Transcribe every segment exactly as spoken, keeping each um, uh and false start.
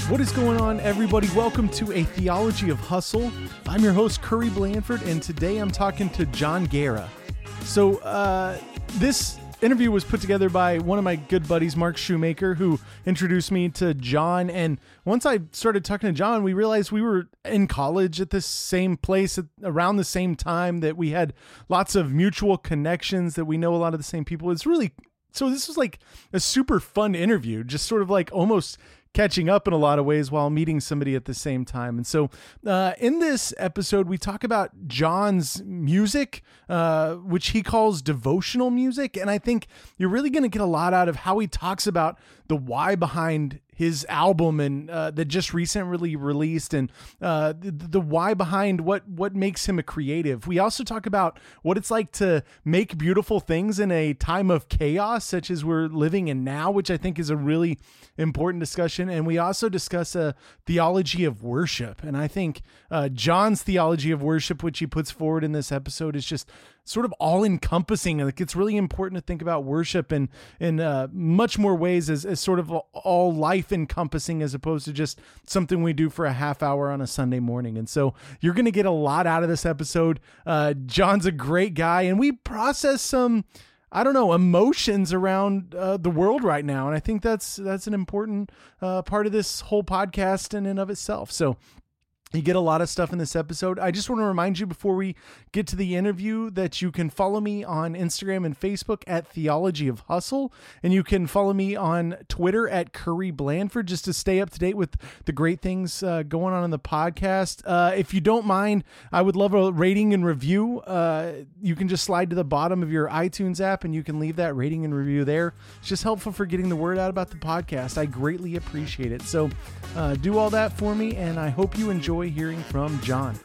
What is going on, everybody? Welcome to A Theology of Hustle. I'm your host, Curry Blanford, and today I'm talking to John Guerra. So uh, this interview was put together by one of my good buddies, Mark Shoemaker, who introduced me to John. And once I started talking to John, we realized we were in college at the same place at around the same time, that we had lots of mutual connections, that we know a lot of the same people. It's really, so this was like a super fun interview, just sort of like almost catching up in a lot of ways while meeting somebody at the same time. And so uh, in this episode, we talk about John's music, uh, which he calls devotional music. And I think you're really going to get a lot out of how he talks about the why behind his album and uh, that just recently released, and uh, the, the why behind what what makes him a creative. We also talk about what it's like to make beautiful things in a time of chaos, such as we're living in now, which I think is a really important discussion. And we also discuss a theology of worship. And I think uh, John's theology of worship, which he puts forward in this episode, is just sort of all encompassing. Like, it's really important to think about worship in, in uh, much more ways as, as sort of all life encompassing, as opposed to just something we do for a half hour on a Sunday morning. And so you're going to get a lot out of this episode. Uh, John's a great guy, and we process some, I don't know, emotions around uh, the world right now. And I think that's, that's an important uh, part of this whole podcast in and of itself. So you get a lot of stuff in this episode. I just want to remind you before we get to the interview that you can follow me on Instagram and Facebook at Theology of Hustle. And you can follow me on Twitter at Curry Blanford, just to stay up to date with the great things uh, going on in the podcast. Uh, if you don't mind, I would love a rating and review. Uh, you can just slide to the bottom of your iTunes app and you can leave that rating and review there. It's just helpful for getting the word out about the podcast. I greatly appreciate it. So uh, do all that for me, and I hope you enjoy hearing from John.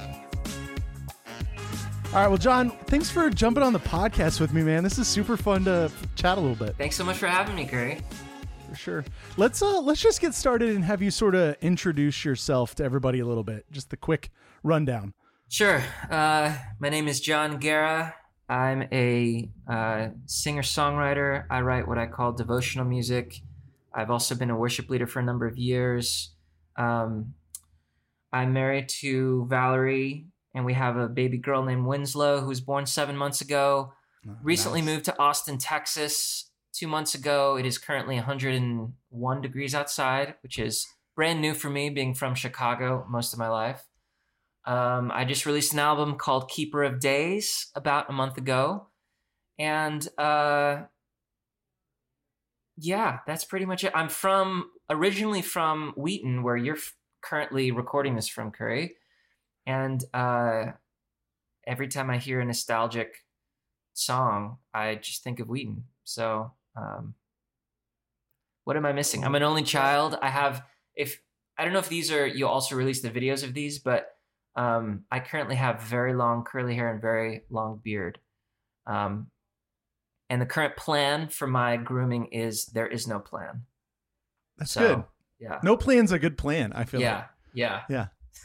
All right, well, John, thanks for jumping on the podcast with me, man. This is super fun to chat a little bit. Thanks so much for having me, Curry. For sure. Let's uh, let's just get started and have you sort of introduce yourself to everybody a little bit. Just the quick rundown. Sure. Uh, my name is John Guerra. I'm a uh, singer-songwriter. I write what I call devotional music. I've also been a worship leader for a number of years. Um, I'm married to Valerie, and we have a baby girl named Winslow, who was born seven months ago. Oh, Recently nice. Moved to Austin, Texas, two months ago. It is currently one hundred one degrees outside, which is brand new for me, being from Chicago most of my life. Um, I just released an album called Keeper of Days about a month ago. And uh, yeah, that's pretty much it. I'm from, originally from Wheaton, where you're f- currently recording this from, Curry. And uh, every time I hear a nostalgic song, I just think of Wheaton. So um, what am I missing? I'm an only child. I have, if, I don't know if these are, you'll also release the videos of these, but um, I currently have very long curly hair and very long beard. Um, and the current plan for my grooming is there is no plan. That's so, good. Yeah. No plan's a good plan, I feel yeah, like. Yeah. Yeah.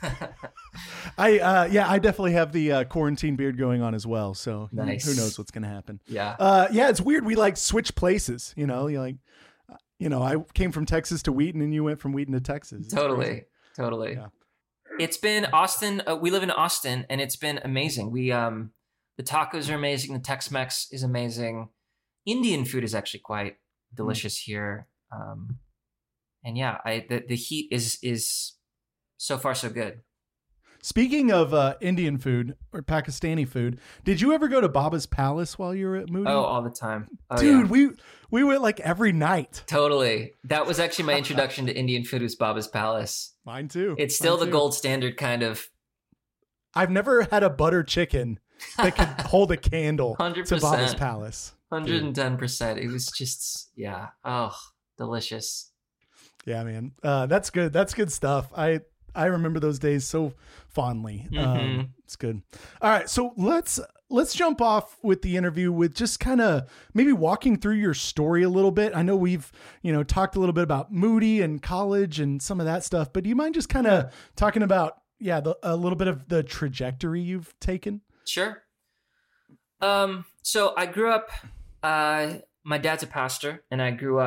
I, uh, yeah, I definitely have the uh, quarantine beard going on as well. So nice. Who knows what's going to happen. Yeah. Uh, yeah, it's weird. We like switch places, you know, you like, you know, I came from Texas to Wheaton and you went from Wheaton to Texas. It's totally. crazy. Totally. Yeah. It's been Austin. Uh, we live in Austin, and it's been amazing. We, um, the tacos are amazing. The Tex-Mex is amazing. Indian food is actually quite delicious mm. here. Um, and yeah, I, the, the heat is, is so far so good. Speaking of uh, Indian food or Pakistani food, did you ever go to Baba's Palace while you were at Moody? Oh, all the time. Oh, Dude, yeah. we we went like every night. Totally. That was actually my introduction to Indian food, was Baba's Palace. Mine too. It's still Mine the too. gold standard kind of. I've never had a butter chicken that could hold a candle one hundred percent. to Baba's Palace. one hundred ten percent. It was just, yeah. Oh, delicious. Yeah, man. Uh, that's good. That's good stuff. I I remember those days so fondly. Mm-hmm. Um, it's good. All right, so let's let's jump off with the interview with just kind of maybe walking through your story a little bit. I know we've you know talked a little bit about Moody and college and some of that stuff, but do you mind just kind of talking about yeah the, a little bit of the trajectory you've taken? Sure. Um. So I grew up. Uh, my dad's a pastor, and I grew up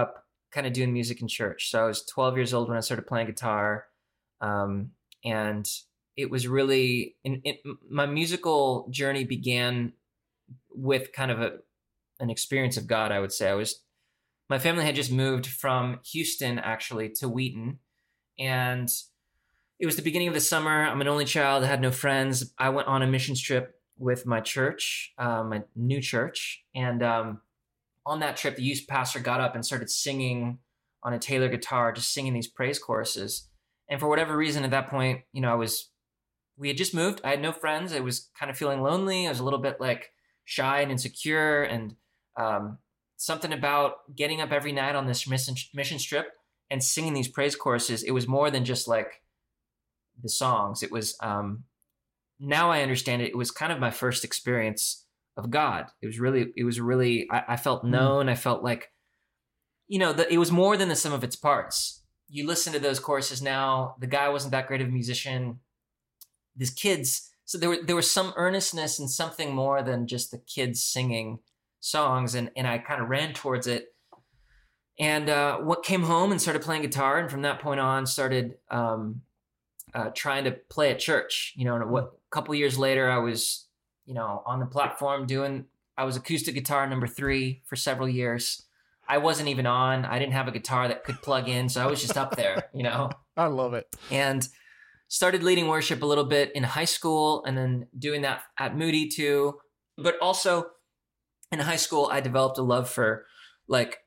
kind of doing music in church. So I was twelve years old when I started playing guitar. Um, and it was really, in, in, my musical journey began with kind of a, an experience of God, I would say. I was, my family had just moved from Houston actually to Wheaton, and it was the beginning of the summer. I'm an only child. I had no friends. I went on a missions trip with my church, um, my new church. And um, on that trip, the youth pastor got up and started singing on a Taylor guitar, just singing these praise choruses. And for whatever reason at that point, you know, I was, we had just moved. I had no friends. I was kind of feeling lonely. I was a little bit like shy and insecure. And um, something about getting up every night on this mission, mission trip and singing these praise choruses, it was more than just like the songs. It was, um, now I understand it. It was kind of my first experience of God. It was really, it was really, I, I felt known. Mm. I felt like, you know, the, it was more than the sum of its parts. You listen to those choruses now, the guy wasn't that great of a musician. These kids, so there were, there was some earnestness and something more than just the kids singing songs. And, and I kind of ran towards it. And uh, what came home and started playing guitar. And from that point on started, um, Uh, trying to play at church, you know, and what, a couple years later, I was, you know, on the platform doing, I was acoustic guitar number three for several years. I wasn't even on, I didn't have a guitar that could plug in. So I was just up there, you know. I love it. And started leading worship a little bit in high school and then doing that at Moody too. But also in high school, I developed a love for like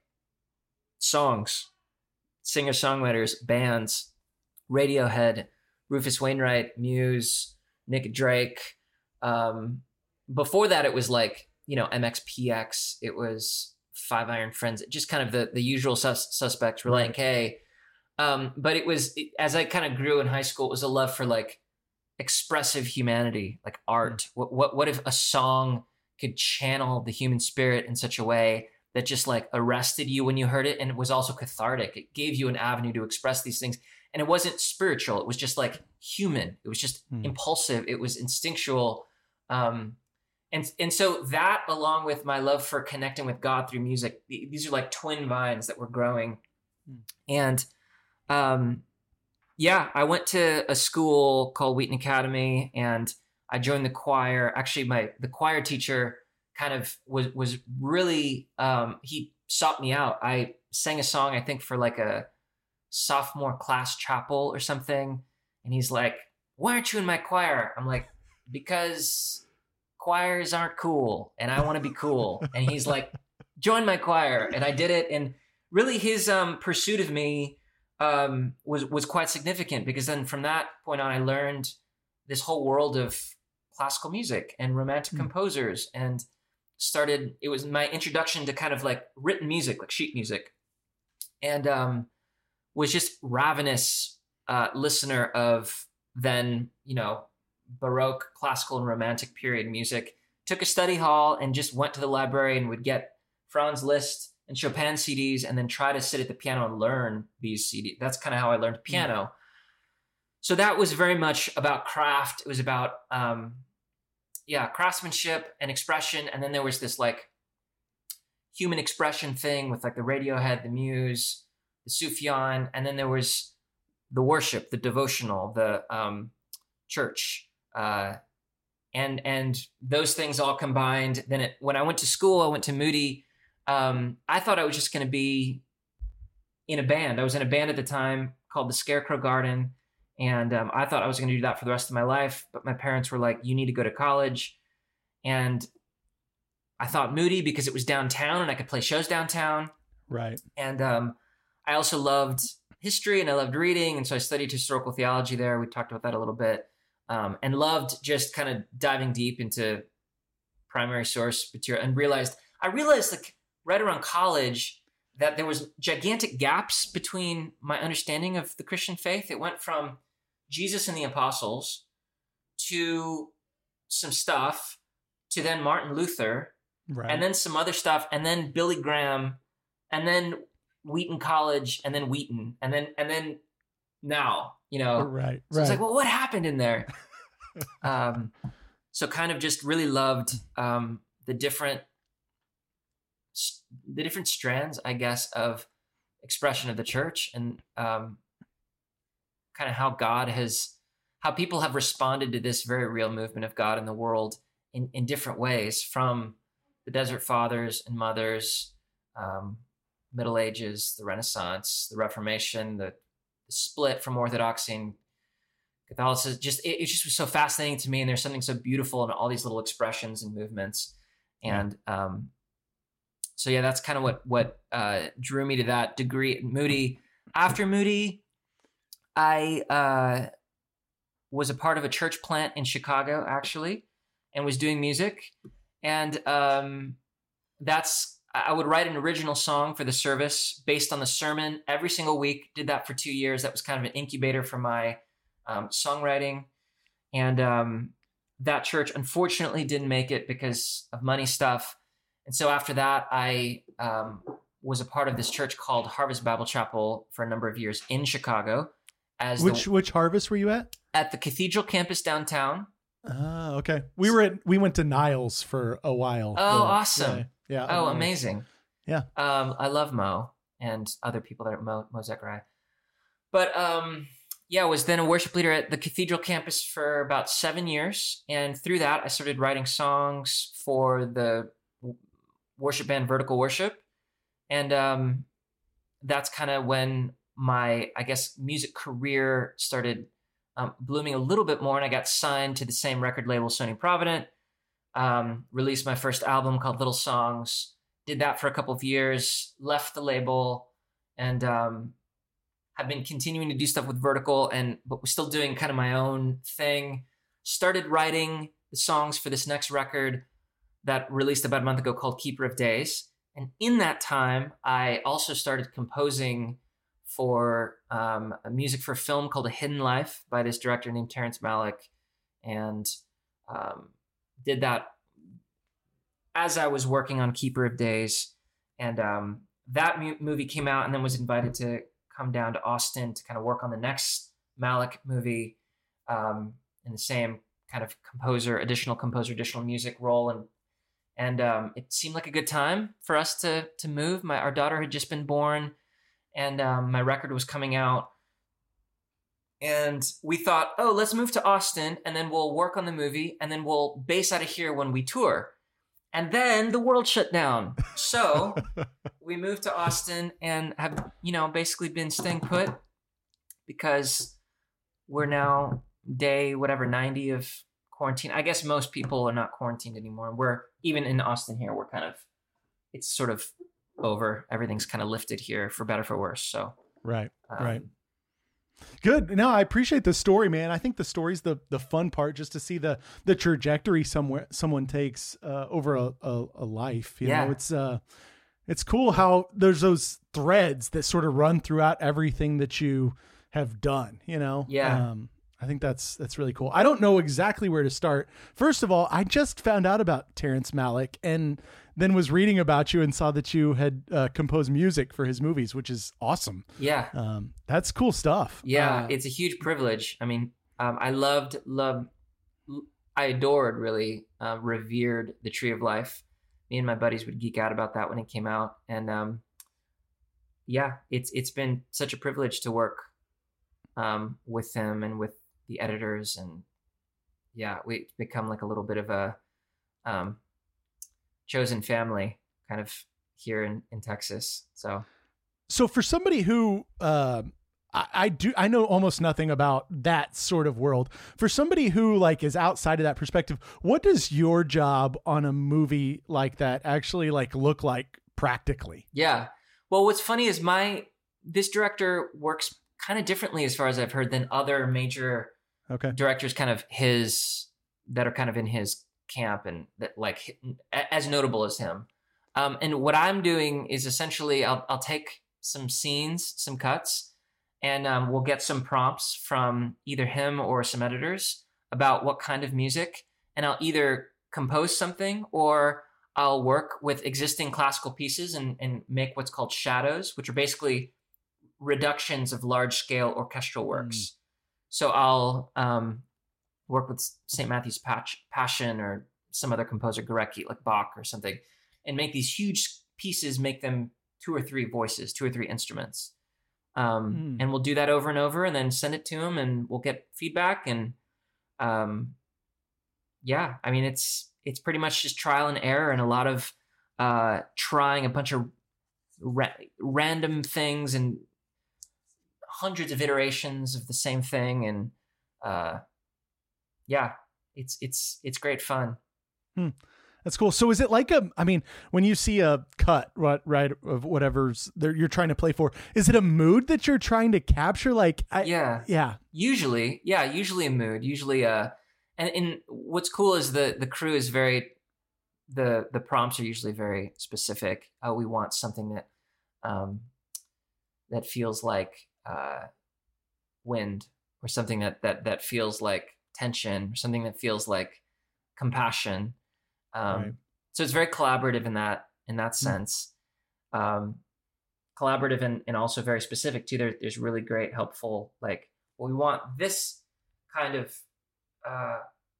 songs, singer-songwriters, bands, Radiohead, Rufus Wainwright, Muse, Nick Drake. Um, before that, it was like, you know, M X P X. It was Five Iron Friends. Just kind of the, the usual sus- suspects, Relient K. Um, but it was, it, as I kind of grew in high school, it was a love for like expressive humanity, like art. What, what, what if a song could channel the human spirit in such a way that just like arrested you when you heard it, and it was also cathartic. It gave you an avenue to express these things. And it wasn't spiritual. It was just like human. It was just mm. impulsive. It was instinctual. Um, and, and so that, along with my love for connecting with God through music, these are like twin vines that were growing. Mm. And um, yeah, I went to a school called Wheaton Academy, and I joined the choir. Actually, my the choir teacher kind of was, was really, um, he sought me out. I sang a song, I think, for like a sophomore class chapel or something, and he's like, why aren't you in my choir? I'm like, because choirs aren't cool and I want to be cool. And he's like, join my choir. And I did it. And really his um pursuit of me um was was quite significant, because then from that point on I learned this whole world of classical music and romantic mm-hmm. composers, and started, it was my introduction to kind of like written music, like sheet music. And um was just ravenous uh, listener of then, you know, Baroque, classical, and romantic period music. Took a study hall and just went to the library and would get Franz Liszt and Chopin C Ds and then try to sit at the piano and learn these C Ds. That's kind of how I learned piano. Mm. So that was very much about craft. It was about, um, yeah, craftsmanship and expression. And then there was this like human expression thing with like the Radiohead, the Muse, the Sufjan, and then there was the worship, the devotional, the um, church, uh, and and those things all combined. Then it, when I went to school, I went to Moody. Um, I thought I was just going to be in a band. I was in a band at the time called the Scarecrow Garden, and um, I thought I was going to do that for the rest of my life. But my parents were like, "You need to go to college," and I thought Moody because it was downtown and I could play shows downtown. Right. And um, I also loved history and I loved reading. And so I studied historical theology there. We talked about that a little bit, um, and loved just kind of diving deep into primary source material, and realized, I realized like right around college that there was gigantic gaps between my understanding of the Christian faith. It went from Jesus and the apostles to some stuff to then Martin Luther, right. and then some other stuff, and then Billy Graham, and then Wheaton College, and then Wheaton, and then and then now, you know, right? So right. it's like, well, what happened in there? um, so kind of just really loved um, the different the different strands, I guess, of expression of the church, and um, kind of how God has, how people have responded to this very real movement of God in the world in, in different ways, from the Desert Fathers and Mothers, um, Middle Ages, the Renaissance, the Reformation, the, the split from Orthodoxy and Catholicism. Just it, it just was so fascinating to me, and there's something so beautiful in all these little expressions and movements. And um, so yeah, that's kind of what what uh, drew me to that degree. Moody. After Moody, I uh, was a part of a church plant in Chicago, actually, and was doing music. And um, that's, I would write an original song for the service based on the sermon every single week. Did that for two years. That was kind of an incubator for my um, songwriting. And um, that church unfortunately didn't make it because of money stuff. And so after that, I um, was a part of this church called Harvest Bible Chapel for a number of years in Chicago. As which the, which Harvest were you at? At the Cathedral campus downtown. Ah, okay. We were at we went to Niles for a while. Oh, yeah. awesome! Yeah. yeah. Oh, amazing. Yeah. Um, I love Mo and other people that are Mo, Mo Zechariah. But um, yeah, I was then a worship leader at the Cathedral campus for about seven years, and through that, I started writing songs for the worship band Vertical Worship, and um, that's kind of when my, I guess, music career started um, blooming a little bit more, and I got signed to the same record label, Sony Provident. Um, released my first album called Little Songs. Did that for a couple of years. Left the label, and um, have been continuing to do stuff with Vertical, and but was still doing kind of my own thing. Started writing the songs for this next record that released about a month ago called Keeper of Days. And in that time, I also started composing for um, a music for a film called A Hidden Life by this director named Terrence Malick, and um, did that as I was working on Keeper of Days. And um, that mu- movie came out, and then was invited to come down to Austin to kind of work on the next Malick movie um, in the same kind of composer, additional composer, additional music role. And and um, it seemed like a good time for us to to move. My our daughter had just been born, and um, my record was coming out. And we thought, oh, let's move to Austin, and then we'll work on the movie, and then we'll base out of here when we tour. And then the world shut down. So we moved to Austin and have, you know, basically been staying put because we're now day, whatever, ninety of quarantine. I guess most people are not quarantined anymore. We're, even in Austin here, we're kind of, it's sort of over. Everything's kind of lifted here, for better, for worse. So. Right, um, right. Good. No, I appreciate the story, man. I think the story's the the fun part, just to see the the trajectory somewhere someone takes uh, over a, a, a life. You yeah. know, it's uh, it's cool how there's those threads that sort of run throughout everything that you have done. You know, yeah. Um, I think that's that's really cool. I don't know exactly where to start. First of all, I just found out about Terrence Malick, and then was reading about you and saw that you had uh, composed music for his movies, which is awesome. Yeah. Um, that's cool stuff. Yeah. Uh, it's a huge privilege. I mean, um, I loved, loved, I adored, really uh, revered The Tree of Life. Me and my buddies would geek out about that when it came out. And um, yeah, it's it's been such a privilege to work um, with him and with the editors. And yeah, we become like a little bit of a um, chosen family kind of here in, in Texas. So, so for somebody who, uh, I, I do, I know almost nothing about that sort of world. For somebody who like is outside of that perspective, what does your job on a movie like that actually like look like practically? Yeah. Well, what's funny is my, this director works kind of differently, as far as I've heard, than other major okay. directors kind of his, that are kind of in his camp and that like as notable as him. Um, and what I'm doing is essentially I'll, I'll take some scenes, some cuts, and um, we'll get some prompts from either him or some editors about what kind of music. And I'll either compose something, or I'll work with existing classical pieces and, and make what's called shadows, which are basically reductions of large scale orchestral works. Mm. So I'll, um, work with Saint Matthew's Patch, Passion or some other composer, Gorecki, like Bach or something, and make these huge pieces, make them two or three voices, two or three instruments. Um, Mm. and we'll do that over and over and then send it to him and we'll get feedback. And um, yeah, I mean, it's, it's pretty much just trial and error and a lot of uh, trying a bunch of ra- random things and hundreds of iterations of the same thing. And uh, yeah, it's, it's, it's great fun. Hmm. That's cool. So is it like a, I mean, when you see a cut, right, right of whatever's there you're trying to play for, is it a mood that you're trying to capture? Like, I, yeah, yeah, usually, yeah, usually a mood, usually, uh, and, and what's cool is the, the crew is very, the, the prompts are usually very specific. Uh, we want something that, um, that feels like, uh, wind, or something that, that, that feels like tension, or something that feels like compassion. Um, right. So it's very collaborative in that in that sense. Um, collaborative and, and also very specific too. There, there's really great, helpful, like, well, we want this kind of uh,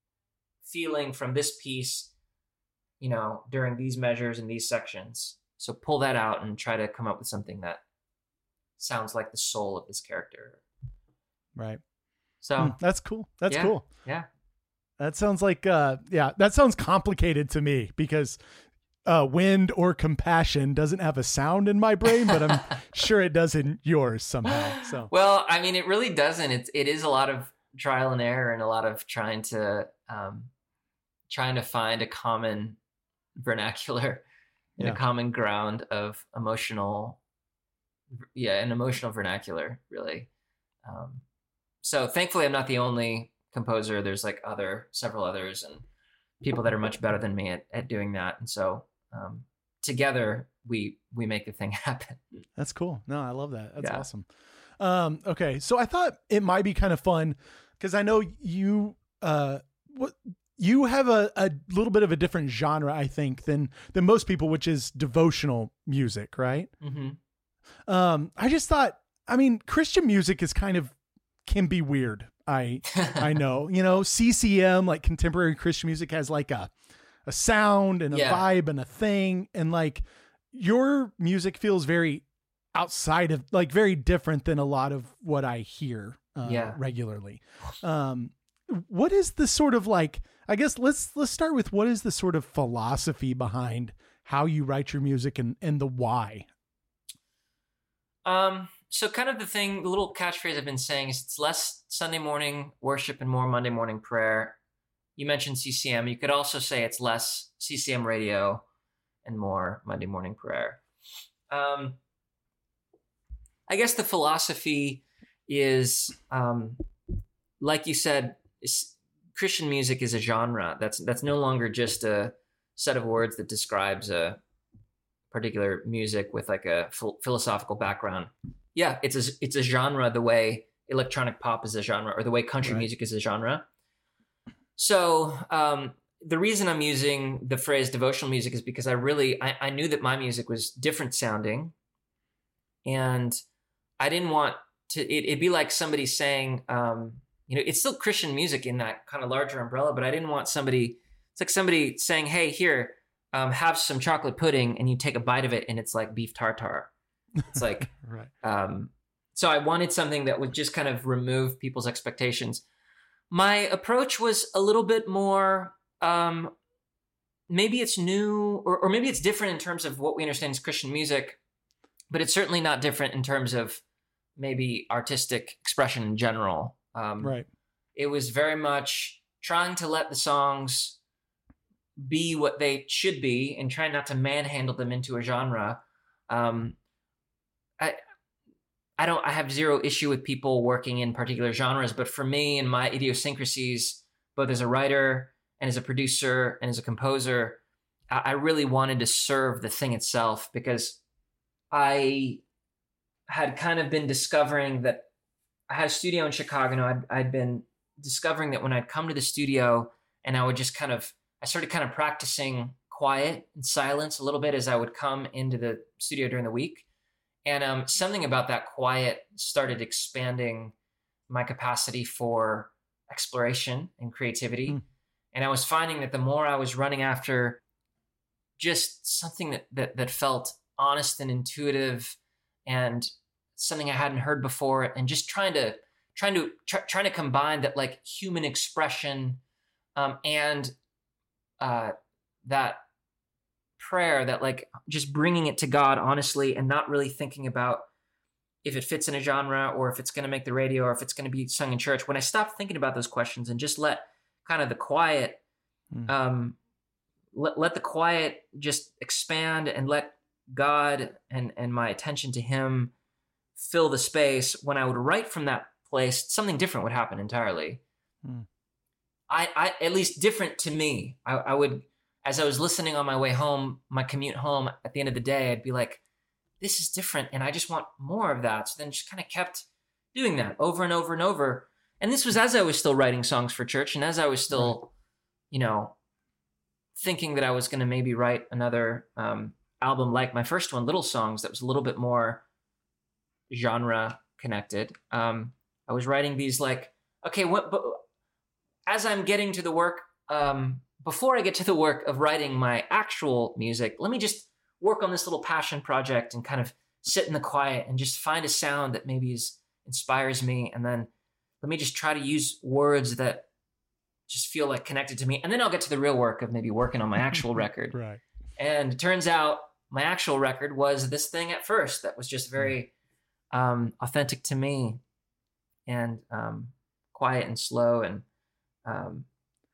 feeling from this piece, you know, during these measures and these sections. So pull that out and try to come up with something that sounds like the soul of this character. Right. So Mm, that's cool. That's yeah, cool. Yeah. That sounds like, uh, yeah, that sounds complicated to me because uh, wind or compassion doesn't have a sound in my brain, but I'm sure it does in yours somehow. So, well, I mean, it really doesn't. It's, it is a lot of trial and error and a lot of trying to, um, trying to find a common vernacular and yeah. a common ground of emotional, yeah, an emotional vernacular, really. Um, so thankfully I'm not the only composer. There's like other, several others and people that are much better than me at, at doing that. And so, um, together we, we make the thing happen. That's cool. No, I love that. That's yeah. awesome. Um, okay. So I thought it might be kind of fun because I know you, uh, what you have a, a little bit of a different genre, I think, than, than most people, which is devotional music. Right. Mm-hmm. Um, I just thought, I mean, Christian music is kind of, can be weird. I, I know, you know, C C M, like contemporary Christian music, has like a, a sound and a yeah. vibe and a thing. And like your music feels very outside of, like, very different than a lot of what I hear uh, yeah. regularly. Um, what is the sort of like, I guess let's, let's start with what is the sort of philosophy behind how you write your music and, and the why? Um, So kind of the thing, the little catchphrase I've been saying is it's less Sunday morning worship and more Monday morning prayer. You mentioned C C M. You could also say it's less C C M radio and more Monday morning prayer. Um, I guess the philosophy is, um, like you said, Christian music is a genre. That's that's no longer just a set of words that describes a particular music with like a ph- philosophical background. Yeah, it's a, it's a genre the way electronic pop is a genre or the way country right. music is a genre. So um, the reason I'm using the phrase devotional music is because I really, I, I knew that my music was different sounding and I didn't want to, it, it'd be like somebody saying, um, you know, it's still Christian music in that kind of larger umbrella, but I didn't want somebody, it's like somebody saying, hey, here, um, have some chocolate pudding and you take a bite of it and it's like beef tartare. It's like, right. um, so I wanted something that would just kind of remove people's expectations. My approach was a little bit more, um, maybe it's new or, or maybe it's different in terms of what we understand as Christian music, but it's certainly not different in terms of maybe artistic expression in general. Um, right. It was very much trying to let the songs be what they should be and trying not to manhandle them into a genre. Um, I, I don't, I have zero issue with people working in particular genres, but for me and my idiosyncrasies, both as a writer and as a producer and as a composer, I, I really wanted to serve the thing itself because I had kind of been discovering that I had a studio in Chicago and I'd, I'd been discovering that when I'd come to the studio and I would just kind of, I started kind of practicing quiet and silence a little bit as I would come into the studio during the week. And um, something about that quiet started expanding my capacity for exploration and creativity. Mm. And I was finding that the more I was running after just something that, that, that felt honest and intuitive and something I hadn't heard before, and just trying to trying to try, trying to combine that like human expression um, and uh, that prayer, that like just bringing it to God honestly and not really thinking about if it fits in a genre or if it's going to make the radio or if it's going to be sung in church. When I stopped thinking about those questions and just let kind of the quiet, mm. um, let, let the quiet just expand and let God and, and my attention to him fill the space, when I would write from that place, something different would happen entirely. Mm. I, I, at least different to me. I, I would, as I was listening on my way home, my commute home at the end of the day, I'd be like, this is different. And I just want more of that. So then just kind of kept doing that over and over and over. And this was as I was still writing songs for church. And as I was still, right. you know, thinking that I was going to maybe write another um, album like my first one, Little Songs, that was a little bit more genre connected. Um, I was writing these like, okay, what, but as I'm getting to the work, um, before I get to the work of writing my actual music, let me just work on this little passion project and kind of sit in the quiet and just find a sound that maybe is inspires me. And then let me just try to use words that just feel like connected to me. And then I'll get to the real work of maybe working on my actual record. Right. And it turns out my actual record was this thing at first that was just very um, authentic to me and um, quiet and slow. And um,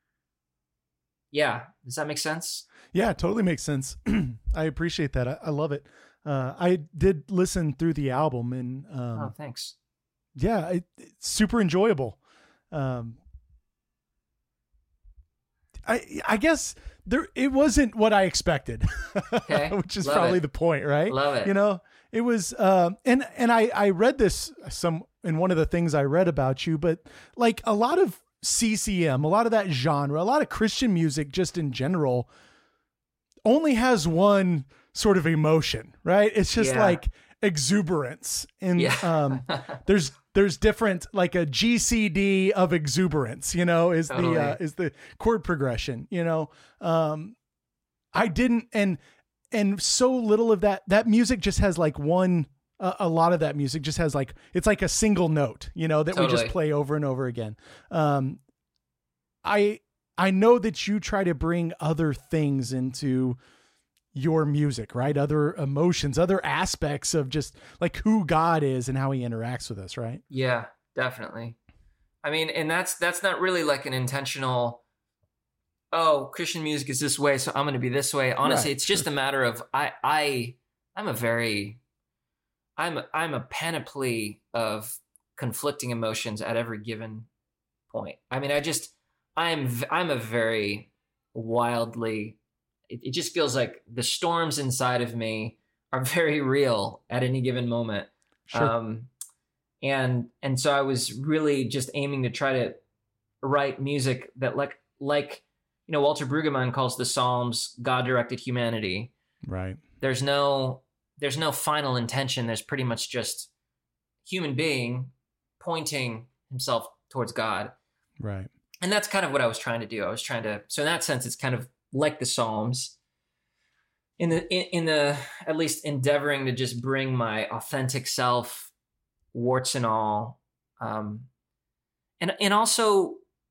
yeah, does that make sense? Yeah, it totally makes sense. I appreciate that. I, I love it. Uh, I did listen through the album and, um, oh, thanks. Yeah, it, it's super enjoyable. Um, I, I guess there, it wasn't what I expected, okay. which is Love probably it. the point, right? Love it. You know, it was, um, and, and I, I read this some in one of the things I read about you, but like a lot of C C M, a lot of that genre, a lot of Christian music just in general only has one sort of emotion, right? It's just yeah. like exuberance. And yeah. um, there's there's different, like a G C D of exuberance, you know, is totally. the uh, is the chord progression, you know. Um, I didn't, and and so little of that that music just has like one. Uh, a lot of that music just has like, it's like a single note, you know, that totally. we just play over and over again. Um, I, I know that you try to bring other things into your music, right? Other emotions, other aspects of just like who God is and how he interacts with us. Right. Yeah, definitely. I mean, and that's, that's not really like an intentional, oh, Christian music is this way, so I'm going to be this way. Honestly, right. it's just sure. a matter of, I, I, I'm a very, I'm I'm a panoply of conflicting emotions at every given point. I mean, I just I'm I'm a very wildly. It, it just feels like the storms inside of me are very real at any given moment. Sure. Um, and and so I was really just aiming to try to write music that like like you know Walter Brueggemann calls the Psalms God-directed humanity. Right. There's no. There's no final intention. There's pretty much just human being pointing himself towards God. Right. And that's kind of what I was trying to do. I was trying to, so in that sense, it's kind of like the Psalms in the, in, in the, at least endeavoring to just bring my authentic self, warts and all. Um, and, and also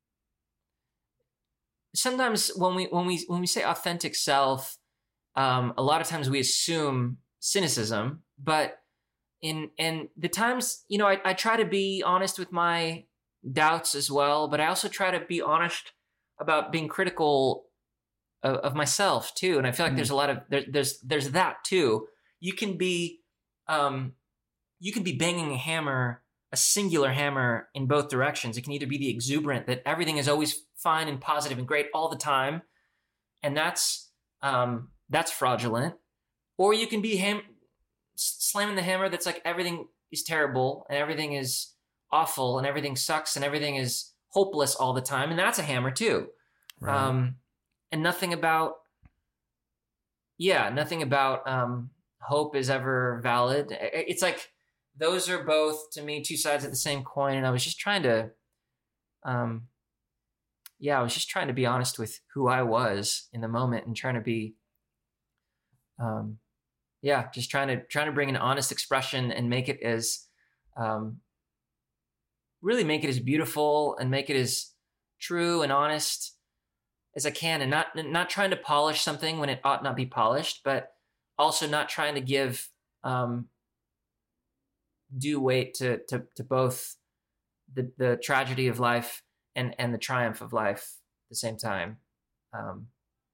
sometimes when we, when we, when we say authentic self, um, a lot of times we assume cynicism, but in in the times, you know, I, I try to be honest with my doubts as well, but I also try to be honest about being critical of, of myself too. And I feel like mm. there's a lot of there, there's there's that too. You can be um, you can be banging a hammer, a singular hammer in both directions. It can either be the exuberant that everything is always fine and positive and great all the time, and that's um, that's fraudulent. Or you can be ham- slamming the hammer that's like everything is terrible and everything is awful and everything sucks and everything is hopeless all the time. And that's a hammer too. Right. Um, and nothing about, yeah, nothing about um, hope is ever valid. It's like those are both, to me, two sides of the same coin. And I was just trying to, um, yeah, I was just trying to be honest with who I was in the moment and trying to be, um, yeah, just trying to trying to bring an honest expression and make it as um, really make it as beautiful and make it as true and honest as I can, and not not trying to polish something when it ought not be polished, but also not trying to give um, due weight to, to to both the the tragedy of life and and the triumph of life at the same time. Um,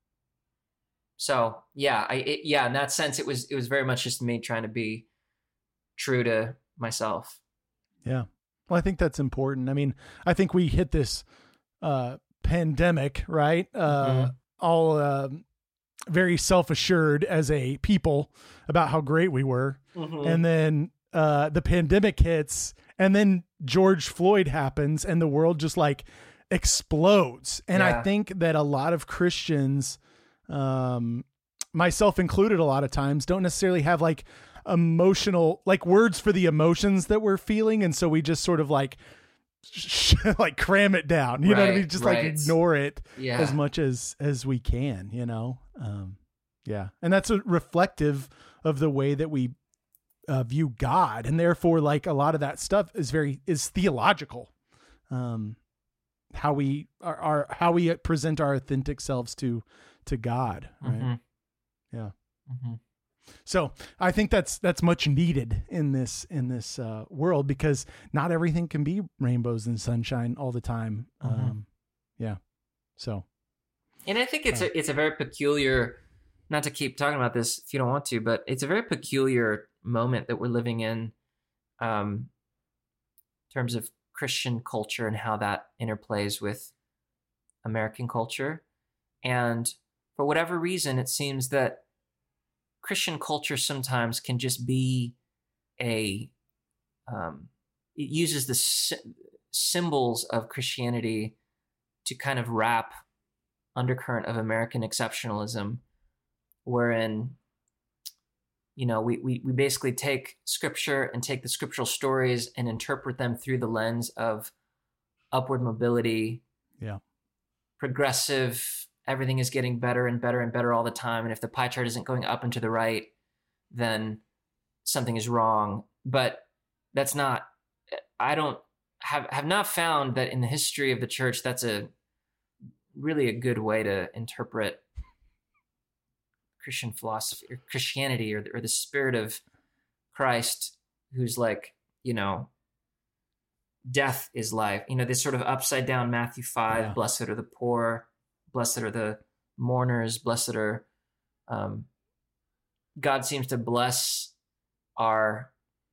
so yeah, I it, yeah, in that sense, it was it was very much just me trying to be true to myself. Yeah. Well, I think that's important. I mean, I think we hit this uh, pandemic, right? Uh, mm-hmm. All uh, very self-assured as a people about how great we were. Mm-hmm. And then uh, the pandemic hits, and then George Floyd happens, and the world just like explodes. And yeah. I think that a lot of Christians, um, myself included, a lot of times don't necessarily have like emotional, like words for the emotions that we're feeling. And so we just sort of like, sh- like cram it down, you right, know what I mean? Just right. like ignore it yeah. as much as, as we can, you know? Um, yeah. And that's a reflective of the way that we uh, view God. And therefore, like a lot of that stuff is very, is theological. Um, how we are, are how we present our authentic selves to, to God. Right. Mm-hmm. Yeah. Mm-hmm. So I think that's, that's much needed in this, in this uh, world, because not everything can be rainbows and sunshine all the time. Mm-hmm. Um, yeah. So. And I think it's uh, a, it's a very peculiar, not to keep talking about this if you don't want to, but it's a very peculiar moment that we're living in, um, in terms of Christian culture and how that interplays with American culture. And for whatever reason, it seems that Christian culture sometimes can just be a, um, it uses the sy- symbols of Christianity to kind of wrap undercurrent of American exceptionalism, wherein, you know, we, we, we basically take scripture and take the scriptural stories and interpret them through the lens of upward mobility, yeah, progressive, everything is getting better and better and better all the time. And if the pie chart isn't going up and to the right, then something is wrong. But that's not, I don't have, have not found that in the history of the church, that's a really a good way to interpret Christian philosophy or Christianity, or, or the spirit of Christ, who's like, you know, death is life, you know, this sort of upside down Matthew five, yeah. Blessed are the poor, blessed are the mourners, blessed are, um, God seems to bless our,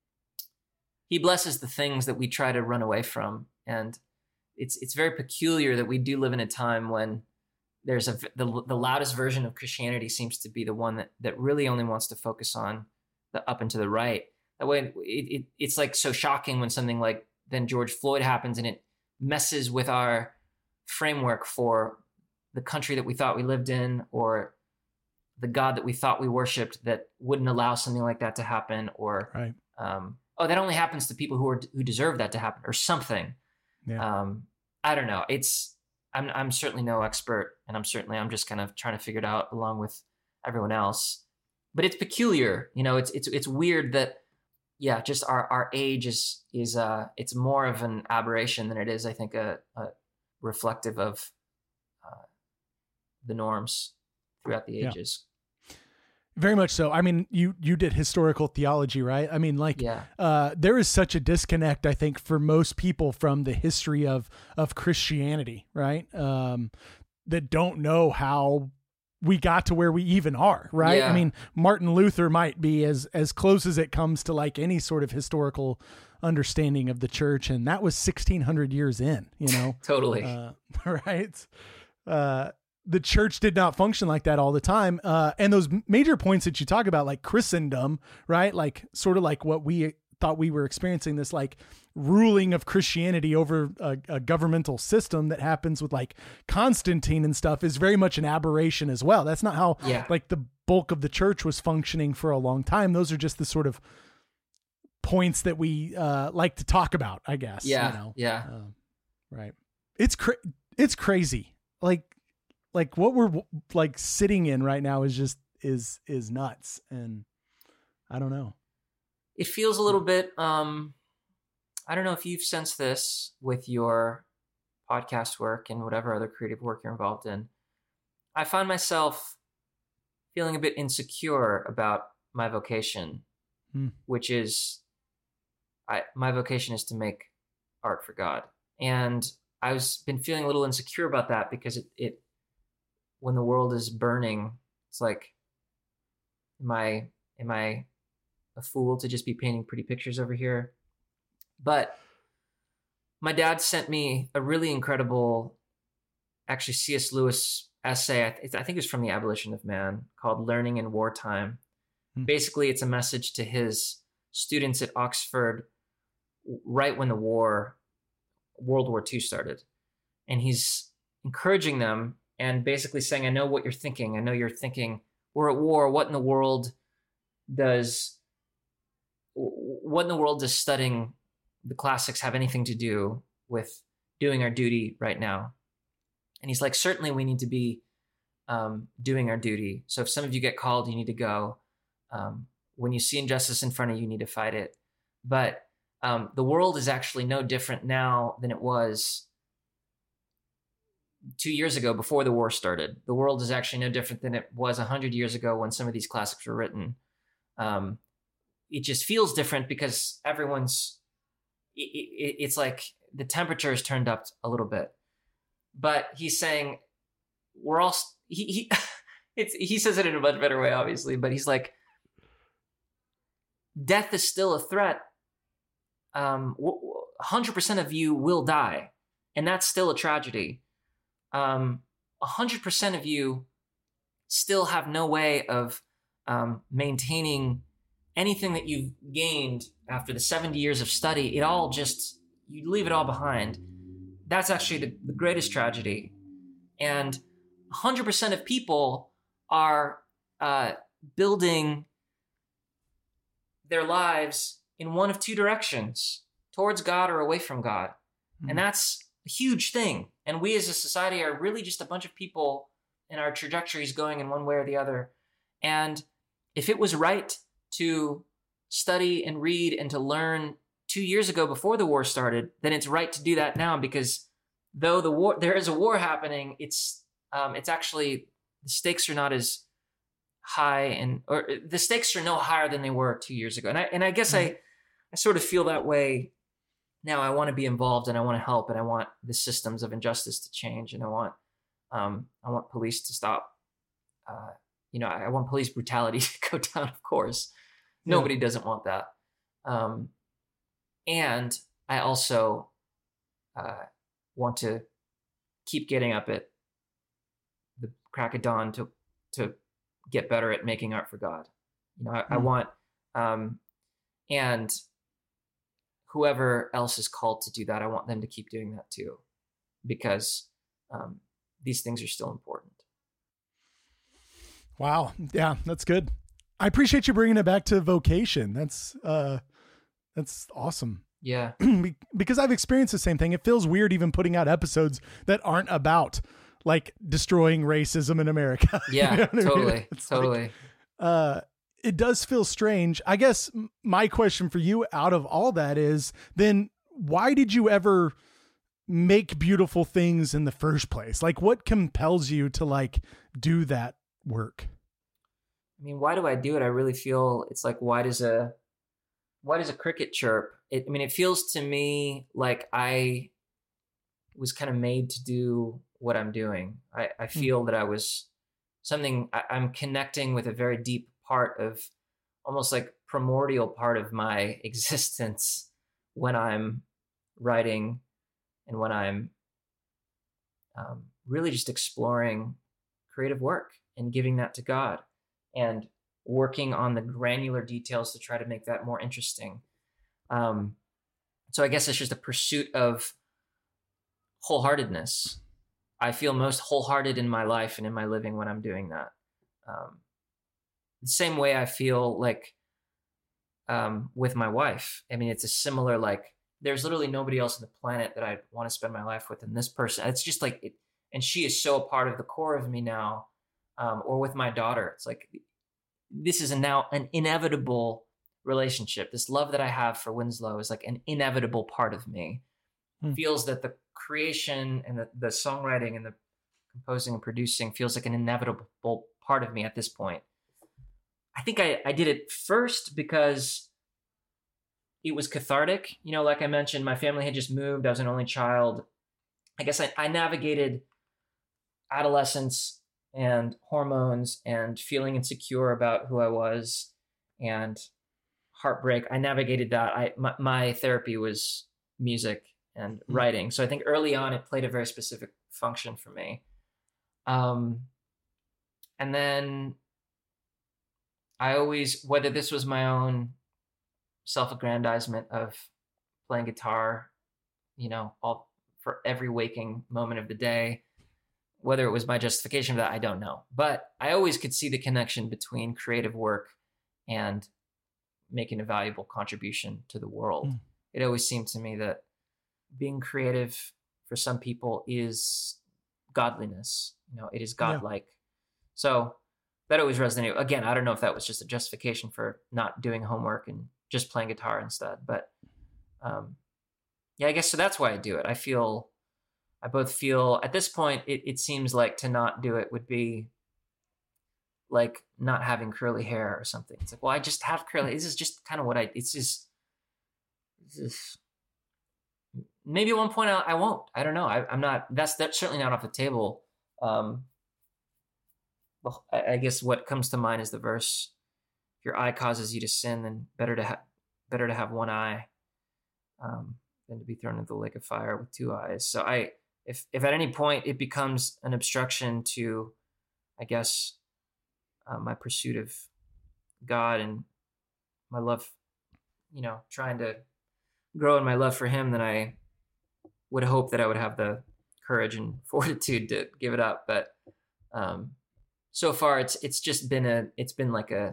he blesses the things that we try to run away from. And it's, it's very peculiar that we do live in a time when there's a, the, the loudest version of Christianity seems to be the one that, that really only wants to focus on the up and to the right. That way it, it, it's like so shocking when something like then George Floyd happens and it messes with our framework for the country that we thought we lived in, or the God that we thought we worshiped, that wouldn't allow something like that to happen. Or, right. um, oh, that only happens to people who are, who deserve that to happen, or something. Yeah. Um, I don't know. It's, I'm, I'm certainly no expert, and I'm certainly, I'm just kind of trying to figure it out along with everyone else, but it's peculiar, you know, it's, it's, it's weird that, yeah, just our, our age is, is, uh, it's more of an aberration than it is, I think, a, a reflective of, uh, the norms throughout the ages. Yeah. Very much so. I mean, you, you did historical theology, right? I mean, like, yeah. uh, there is such a disconnect, I think, for most people from the history of, of Christianity, right? Um, that don't know how we got to where we even are, right? Yeah. I mean, Martin Luther might be as, as close as it comes to like any sort of historical understanding of the church. And that was sixteen hundred years in, you know? Totally. Uh, right. Uh, the church did not function like that all the time. Uh, and those major points that you talk about, like Christendom, right? Like sort of like what we thought we were experiencing, this like ruling of Christianity over a, a governmental system that happens with like Constantine and stuff, is very much an aberration as well. That's not how yeah. like the bulk of the church was functioning for a long time. Those are just the sort of points that we uh, like to talk about, I guess. Yeah. You know? Yeah. Um, right. It's cra- it's crazy. Like, like what we're like sitting in right now is just, is, is nuts. And I don't know. It feels a little bit, um, I don't know if you've sensed this with your podcast work and whatever other creative work you're involved in. I find myself feeling a bit insecure about my vocation, hmm. which is, I, my vocation is to make art for God. And I was been feeling a little insecure about that because it, it when the world is burning, it's like, am I, am I a fool to just be painting pretty pictures over here? But my dad sent me a really incredible, actually C S Lewis essay. I, th- I think it was from The Abolition of Man, called Learning in Wartime. Hmm. Basically, it's a message to his students at Oxford right when the war, World War Two started. And he's encouraging them and basically saying, I know what you're thinking. I know you're thinking, we're at war. What in the world does, what in the world does studying the classics have anything to do with doing our duty right now? And he's like, certainly we need to be um, doing our duty. So if some of you get called, you need to go. Um, when you see injustice in front of you, you need to fight it. But um, the world is actually no different now than it was two years ago before the war started. The world is actually no different than it was a hundred years ago when some of these classics were written. Um, it just feels different because everyone's, it, it, it's like the temperature is turned up a little bit. But he's saying we're all, he, he, it's, he says it in a much better way, obviously, but he's like, death is still a threat. Um, one hundred percent of you will die, and that's still a tragedy. Um, one hundred percent of you still have no way of um, maintaining anything that you've gained after the seventy years of study. It all just, you leave it all behind. That's actually the, the greatest tragedy. And one hundred percent of people are uh, building their lives in one of two directions, towards God or away from God. Mm-hmm. And that's a huge thing. And we as a society are really just a bunch of people and our trajectories going in one way or the other. And if it was right to study and read and to learn two years ago before the war started, then it's right to do that now, because though the war, there is a war happening, it's um, it's actually, the stakes are not as high, and or the stakes are no higher than they were two years ago. And I and I guess mm-hmm. I I sort of feel that way now. I want to be involved and I want to help, and I want the systems of injustice to change, and I want um, I want police to stop. Uh, you know, I want police brutality to go down. Of course, yeah. Nobody doesn't want that. Um, and I also uh, want to keep getting up at the crack of dawn to to get better at making art for God. You know, I, mm. I want, um, and whoever else is called to do that, I want them to keep doing that too, because um, these things are still important. Wow. Yeah, that's good. I appreciate you bringing it back to vocation. That's, uh, that's awesome. Yeah. Because I've experienced the same thing. It feels weird even putting out episodes that aren't about like destroying racism in America. Yeah, you know totally. I mean? Totally. Like, uh, it does feel strange. I guess my question for you out of all that is, then why did you ever make beautiful things in the first place? Like, what compels you to like do that work? I mean, why do I do it? I really feel it's like, why does a, why does a cricket chirp? It, I mean, it feels to me like I was kind of made to do what I'm doing. I, I feel mm. that I was something, I, I'm connecting with a very deep part of, almost like primordial part of my existence when I'm writing and when I'm um, really just exploring creative work and giving that to God and working on the granular details to try to make that more interesting. Um, so I guess it's just a pursuit of wholeheartedness. I feel most wholehearted in my life and in my living when I'm doing that. Um, the same way I feel like um, with my wife. I mean, it's a similar, like, there's literally nobody else on the planet that I want to spend my life with than this person. It's just like, it, and she is so a part of the core of me now. Um, or with my daughter, it's like this is a now an inevitable relationship. This love that I have for Winslow is like an inevitable part of me. Hmm. Feels that the creation and the, the songwriting and the composing and producing feels like an inevitable part of me at this point. I think I, I did it first because it was cathartic. You know, like I mentioned, my family had just moved. I was an only child. I guess I, I navigated adolescence and hormones and feeling insecure about who I was and heartbreak. I navigated that. I my, my therapy was music and writing. So I think early on it played a very specific function for me. Um, and then I always, whether this was my own self-aggrandizement of playing guitar, you know, all for every waking moment of the day, whether it was my justification of that, I don't know. But I always could see the connection between creative work and making a valuable contribution to the world. Mm. It always seemed to me that being creative for some people is godliness. You know, it is godlike. Yeah. So that always resonated. Again, I don't know if that was just a justification for not doing homework and just playing guitar instead. But um, yeah, I guess so. That's why I do it. I feel, I both feel at this point, it, it seems like to not do it would be like not having curly hair or something. It's like, well, I just have curly. This is just kind of what I, it's just, it's just maybe at one point I, I won't, I don't know. I, I'm not, that's, that's certainly not off the table. Um, well, I, I guess what comes to mind is the verse, if your eye causes you to sin, then better to have, better to have one eye, um, than to be thrown into the lake of fire with two eyes. So I, if, if at any point it becomes an obstruction to, I guess, Uh, my pursuit of God and my love, you know, trying to grow in my love for him, then I would hope that I would have the courage and fortitude to give it up. But um, so far it's, it's just been a, it's been like a,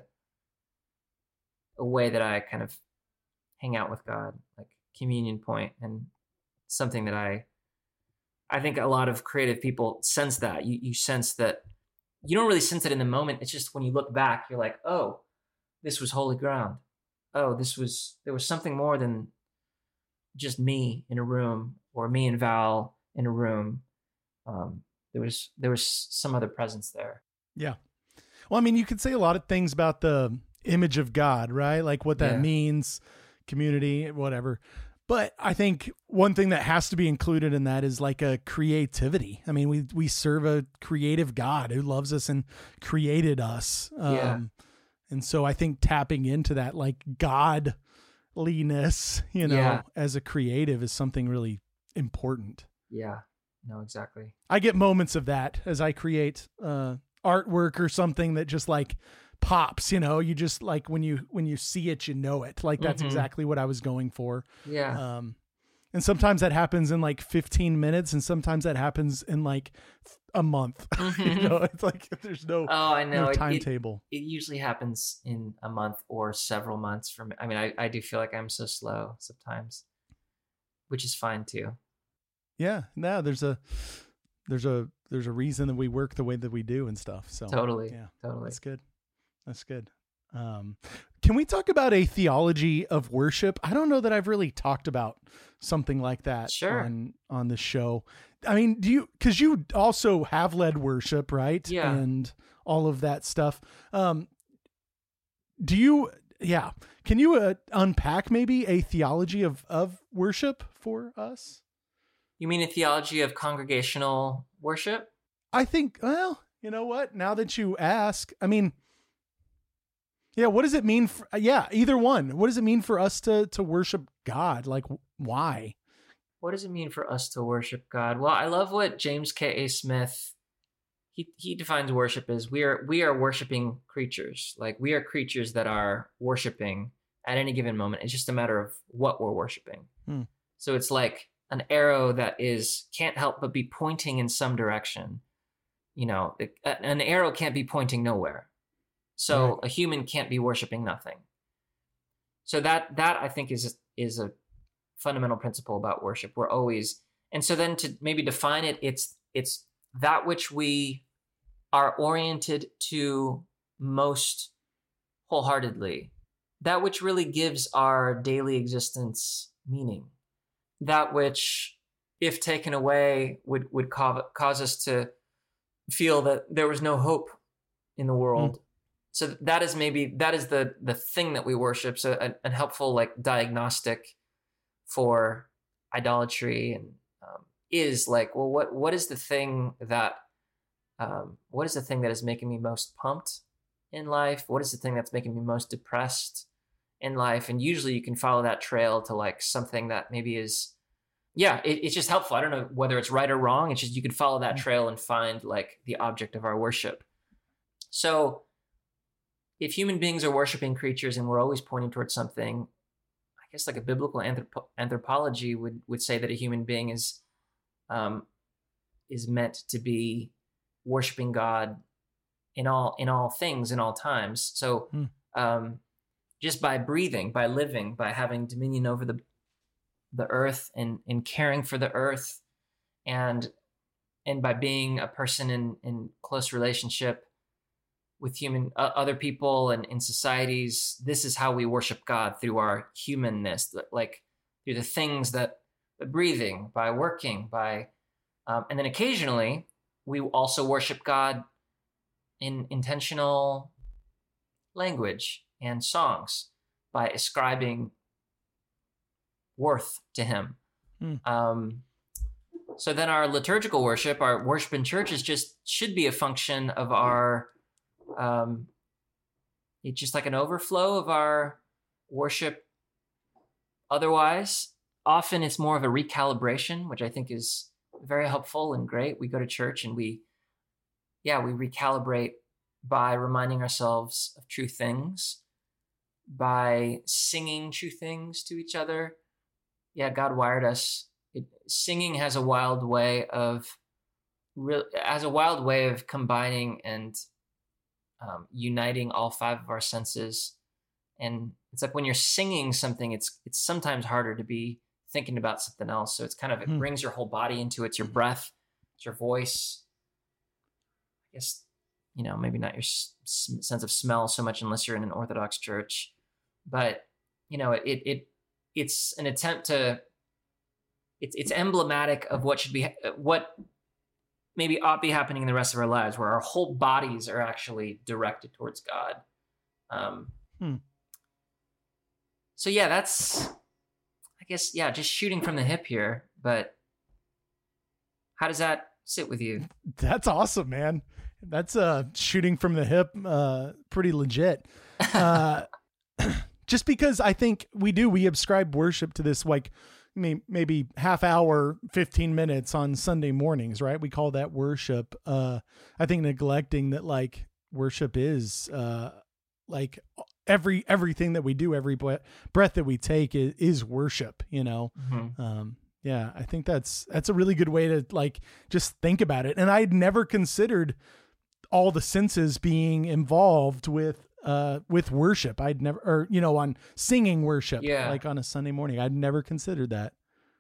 a way that I kind of hang out with God, like communion point, and something that I, I think a lot of creative people sense that you, you sense that you don't really sense it in the moment. It's just when you look back, you're like, oh, this was holy ground. Oh, this was, there was something more than just me in a room or me and Val in a room. Um, there was, there was some other presence there. Yeah. Well, I mean, you could say a lot of things about the image of God, right? Like what that yeah. means, community, whatever. But I think one thing that has to be included in that is like a creativity. I mean, we, we serve a creative God who loves us and created us. Um, yeah. And so I think tapping into that, like godliness, you know, yeah. as a creative is something really important. Yeah, no, exactly. I get moments of that as I create uh, artwork or something that just like pops, you know, you just like when you when you see it, you know it. Like that's mm-hmm. exactly what I was going for. Yeah. Um, and sometimes that happens in like fifteen minutes, and sometimes that happens in like a month. Mm-hmm. You know, it's like there's no oh, I know no it, timetable. It, it usually happens in a month or several months. From I mean, I, I do feel like I'm so slow sometimes, which is fine too. Yeah. No, there's a there's a there's a reason that we work the way that we do and stuff. So totally. Yeah. Totally. That's good. That's good. Um, can we talk about a theology of worship? I don't know that I've really talked about something like that sure. on, on the show. I mean, do you, cause you also have led worship, right? Yeah. And all of that stuff. Um, do you, yeah. Can you uh, unpack maybe a theology of, of worship for us? You mean a theology of congregational worship? I think, well, you know what, now that you ask, I mean, yeah. What does it mean? For, yeah. Either one. What does it mean for us to, to worship God? Like why? What does it mean for us to worship God? Well, I love what James K A Smith, he, he defines worship as we are, we are worshiping creatures. Like we are creatures that are worshiping at any given moment. It's just a matter of what we're worshiping. Hmm. So it's like an arrow that is, can't help but be pointing in some direction. You know, it, an arrow can't be pointing nowhere. So right. A human can't be worshiping nothing. So that, that I think is, is a fundamental principle about worship. We're always, and so then to maybe define it, it's, it's that which we are oriented to most wholeheartedly, that which really gives our daily existence meaning, that which, if taken away, would, would cause, cause us to feel that there was no hope in the world. Mm. So that is maybe, that is the, the thing that we worship. So a, a helpful like diagnostic for idolatry and um, is like, well, what, what is the thing that, um, what is the thing that is making me most pumped in life? What is the thing that's making me most depressed in life? And usually you can follow that trail to like something that maybe is, yeah, it, it's just helpful. I don't know whether it's right or wrong. It's just, you can follow that trail and find like the object of our worship. So if human beings are worshiping creatures and we're always pointing towards something, I guess like a biblical anthrop- anthropology would, would say that a human being is, um, is meant to be worshiping God in all, in all things, in all times. So, hmm. um, just by breathing, by living, by having dominion over the, the earth and, and caring for the earth, and, and by being a person in, in close relationship with human uh, other people and in societies, this is how we worship God, through our humanness, like through the things that breathing, by working, by um, and then occasionally we also worship God in intentional language and songs, by ascribing worth to Him. Mm. Um, so then our liturgical worship, our worship in churches, just should be a function of our Um, it's just like an overflow of our worship. Otherwise, often it's more of a recalibration, which I think is very helpful and great. We go to church and we, yeah, we recalibrate by reminding ourselves of true things, by singing true things to each other. Yeah, God wired us. It, singing has a wild way of, real, has a wild way of combining and Um, uniting all five of our senses. And it's like when you're singing something, it's it's sometimes harder to be thinking about something else. So it's kind of, it mm. brings your whole body into it. It's your breath, it's your voice. I guess, you know, maybe not your s- sense of smell so much unless you're in an Orthodox church. But, you know, it it it's an attempt to, it's it's emblematic of what should be, what maybe ought be happening in the rest of our lives, where our whole bodies are actually directed towards God. Um, hmm. So yeah, that's, I guess, yeah, just shooting from the hip here, but how does that sit with you? That's awesome, man. That's uh shooting from the hip, uh, pretty legit. Uh, just because I think we do, we ascribe worship to this, like, maybe half hour, fifteen minutes on Sunday mornings, right? We call that worship. Uh, I think neglecting that, like, worship is, uh, like every, everything that we do, every breath that we take is, is worship, you know? Mm-hmm. Um, yeah, I think that's, that's a really good way to, like, just think about it. And I'd never considered all the senses being involved with, uh, with worship. I'd never, or, you know, on singing worship, yeah. like on a Sunday morning, I'd never considered that.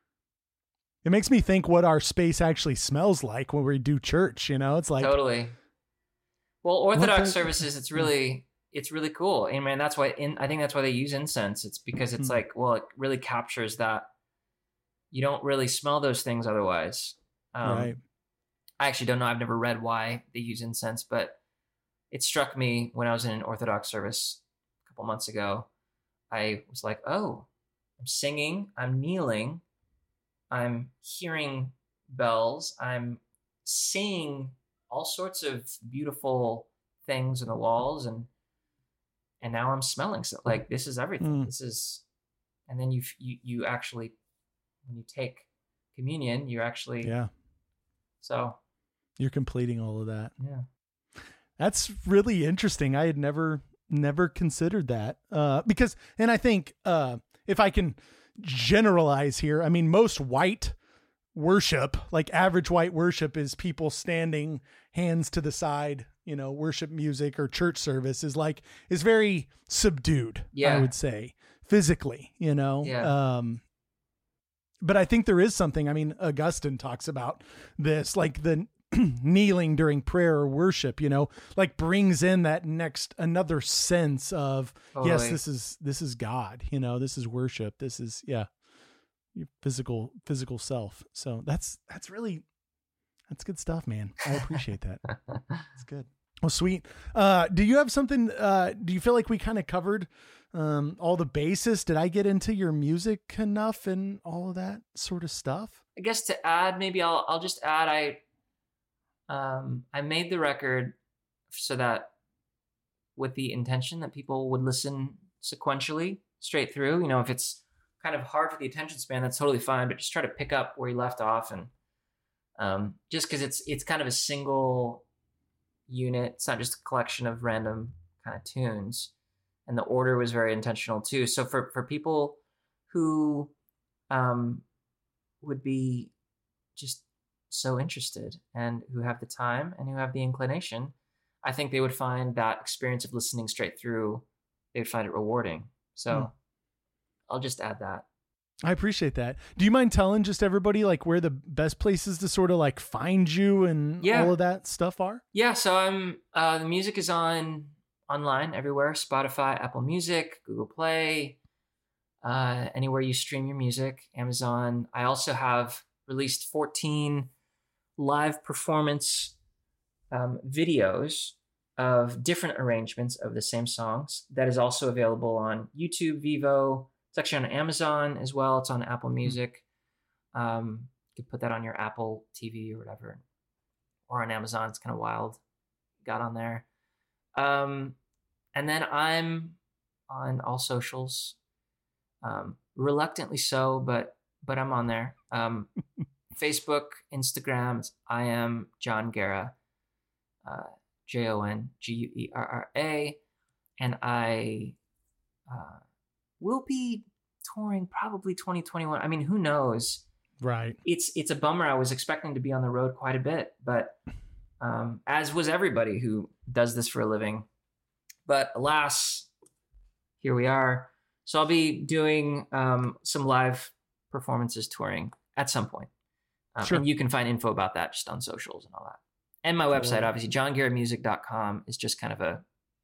It makes me think what our space actually smells like when we do church, you know, it's like, totally. Well, Orthodox services, it's really, it's really cool. And man, that's why in, I think that's why they use incense. It's because it's mm-hmm. like, well, it really captures that. You don't really smell those things otherwise. Um, right. I actually don't know. I've never read why they use incense, but it struck me when I was in an Orthodox service a couple months ago. I was like, oh, I'm singing, I'm kneeling, I'm hearing bells, I'm seeing all sorts of beautiful things in the walls, and and now I'm smelling. So, like, this is everything. Mm. This is, and then you you you actually, when you take communion, you actually, yeah. So you're completing all of that. Yeah. That's really interesting. I had never, never considered that. Uh, because, and I think, uh, if I can generalize here, I mean, most white worship, like average white worship, is people standing, hands to the side, you know, worship music or church service is like, is very subdued, yeah. I would say, physically, you know? Yeah. Um, but I think there is something, I mean, Augustine talks about this, like the, kneeling during prayer or worship, you know, like brings in that next, another sense of, Totally. yes, this is, this is God, you know, this is worship. This is, yeah, your physical, physical self. So that's, that's really, that's good stuff, man. I appreciate that. It's good. Well, sweet. Uh, do you have something, uh, do you feel like we kind of covered, um, all the bases? Did I get into your music enough and all of that sort of stuff? I guess to add, maybe I'll, I'll just add, I, um, I made the record so that with the intention that people would listen sequentially straight through. You know, if it's kind of hard for the attention span, that's totally fine, but just try to pick up where you left off. And, um, just cause it's, it's kind of a single unit. It's not just a collection of random kind of tunes, and the order was very intentional too. So for, for people who, um, would be just so interested and who have the time and who have the inclination, I think they would find that experience of listening straight through, they would find it rewarding. So mm. I'll just add that. I appreciate that. Do you mind telling just everybody like where the best places to sort of like find you and yeah. all of that stuff are? Yeah. So I'm, uh, the music is on online everywhere, Spotify, Apple Music, Google Play, uh, anywhere you stream your music, Amazon. I also have released fourteen live performance um, videos of different arrangements of the same songs. That is also available on YouTube, Vivo. It's actually on Amazon as well. It's on Apple Music. Um, you can put that on your Apple T V or whatever, or on Amazon. It's kind of wild. Got on there. Um, and then I'm on all socials, um, reluctantly so, but, but I'm on there. Um, Facebook, Instagram, it's I am Jon Guerra, uh, J O N G U E R R A. And I, uh, will be touring probably twenty twenty-one. I mean, who knows? Right. It's, it's a bummer. I was expecting to be on the road quite a bit, but, um, as was everybody who does this for a living. But alas, here we are. So I'll be doing um, some live performances touring at some point. Um, sure. And you can find info about that just on socials and all that. And my website, cool. Obviously, jon guerra music dot com is just kind of a,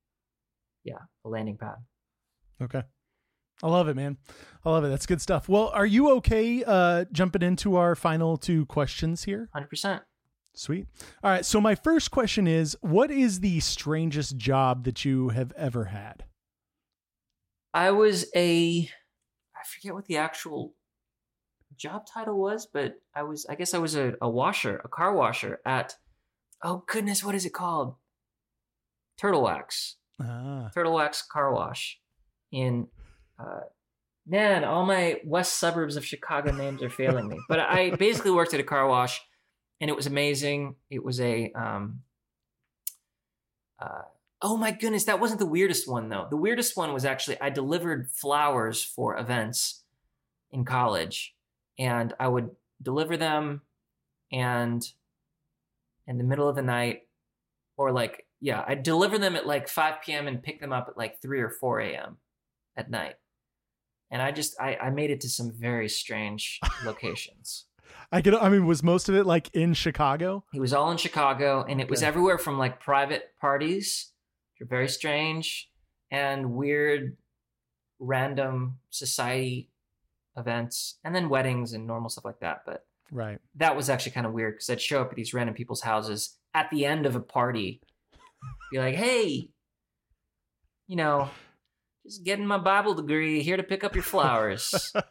yeah, a landing pad. Okay. I love it, man. I love it. That's good stuff. Well, are you okay uh, jumping into our final two questions here? one hundred percent. Sweet. All right. So my first question is, what is the strangest job that you have ever had? I was a, I forget what the actual job title was, but I was, I guess I was a, a washer, a car washer at, oh goodness, what is it called? Turtle Wax. Ah. Turtle Wax car wash in, uh, man, all my west suburbs of Chicago names are failing me. But I basically worked at a car wash, and it was amazing. It was a, um, uh, oh my goodness, that wasn't the weirdest one though. The weirdest one was actually, I delivered flowers for events in college, and I would deliver them, and in the middle of the night, or like, yeah, I'd deliver them at like five p.m. and pick them up at like three or four a.m. at night. And I just, I, I made it to some very strange locations. I could, I mean, was most of it like in Chicago? It was all in Chicago, and it was Okay. everywhere from like private parties, which are very strange, and weird, random society events, and then weddings and normal stuff like that. But right. that was actually kind of weird, because I'd show up at these random people's houses at the end of a party, be like, hey, you know, just getting my Bible degree, here to pick up your flowers.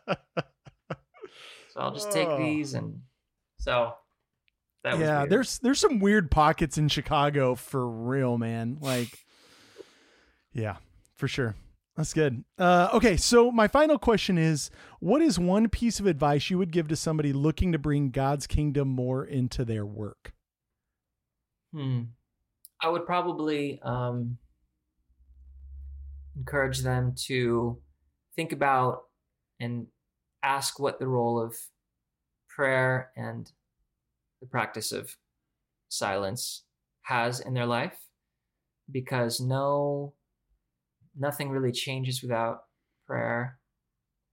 So I'll just take oh. these, and so that was yeah, weird. there's there's some weird pockets in Chicago for real, man. Like, yeah, for sure. That's good. Uh, okay, so my final question is, what is one piece of advice you would give to somebody looking to bring God's kingdom more into their work? Hmm. I would probably um, encourage them to think about and ask what the role of prayer and the practice of silence has in their life, because no, nothing really changes without prayer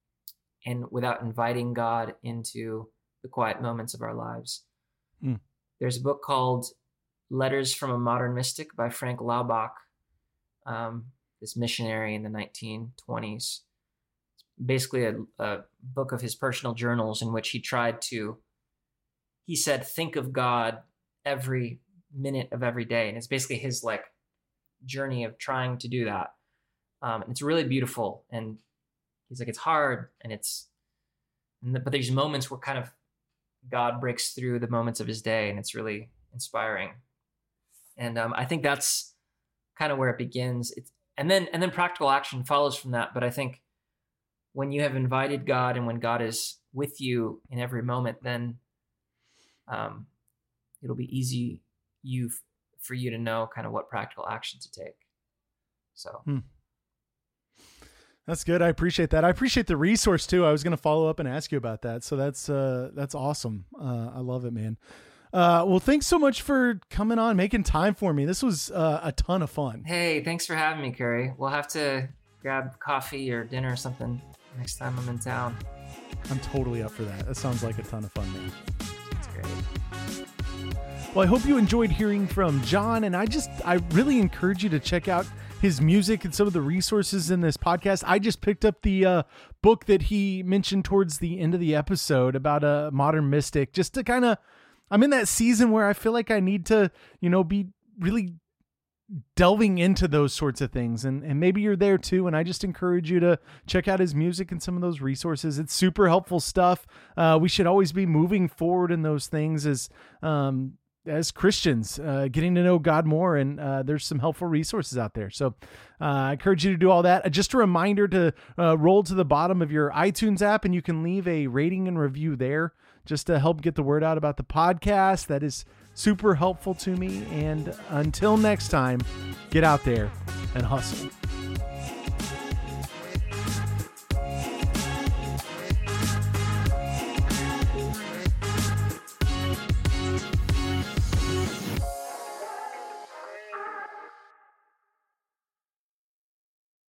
and without inviting God into the quiet moments of our lives. Mm. there's a book called Letters from a Modern Mystic by Frank Laubach, um, this missionary in the nineteen twenties. Basically a, a book of his personal journals in which he tried to, he said, think of God every minute of every day. And it's basically his like journey of trying to do that. Um, and it's really beautiful. And he's like, it's hard and it's, and the, but there's moments where kind of God breaks through the moments of his day, and it's really inspiring. And um, I think that's kind of where it begins. It's, and then, and then practical action follows from that. But I think when you have invited God and when God is with you in every moment, then um, it'll be easy you for you to know kind of what practical action to take. So. Hmm. That's good. I appreciate that. I appreciate the resource too. I was going to follow up and ask you about that. So that's, uh, that's awesome. Uh, I love it, man. Uh, well, thanks so much for coming on, making time for me. This was uh, a ton of fun. Hey, thanks for having me, Curry. We'll have to grab coffee or dinner or something next time I'm in town. I'm totally up for that. That sounds like a ton of fun, man. That's great. Well, I hope you enjoyed hearing from John, and I just, I really encourage you to check out his music and some of the resources in this podcast. I just picked up the uh, book that he mentioned towards the end of the episode about a modern mystic, just to kind of, I'm in that season where I feel like I need to, you know, be really delving into those sorts of things. And, and maybe you're there too. And I just encourage you to check out his music and some of those resources. It's super helpful stuff. Uh, we should always be moving forward in those things as, um, as Christians, uh, getting to know God more. And uh, there's some helpful resources out there. So uh, I encourage you to do all that. Uh, just a reminder to uh, roll to the bottom of your iTunes app, and you can leave a rating and review there just to help get the word out about the podcast. That is super helpful to me. And until next time, get out there and hustle.